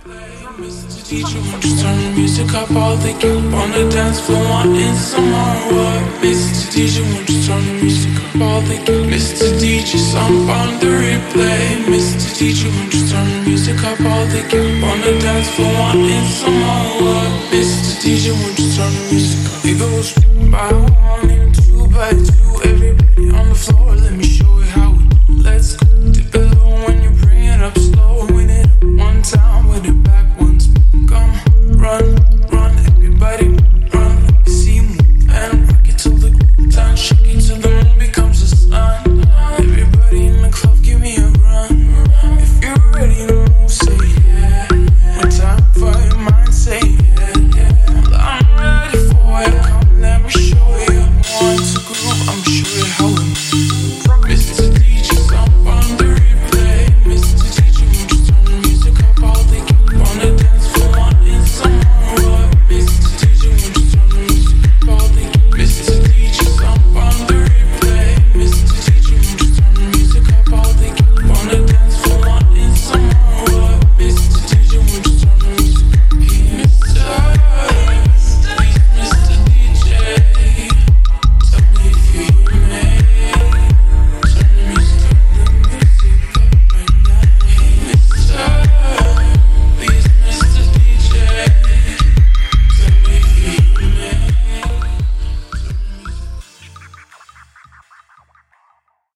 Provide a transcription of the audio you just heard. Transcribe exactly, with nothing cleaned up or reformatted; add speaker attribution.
Speaker 1: Mister D J, won't you turn the music up? All the girls on the dance floor wanting some more. What? Mister D J, won't you turn the music up? All the girls. Mister D J, song on the replay. Mister D J, won't you turn the music up? All the girls on the dance floor wanting some more. What? Mister D J, won't you turn the music up? It goes by one and two by two.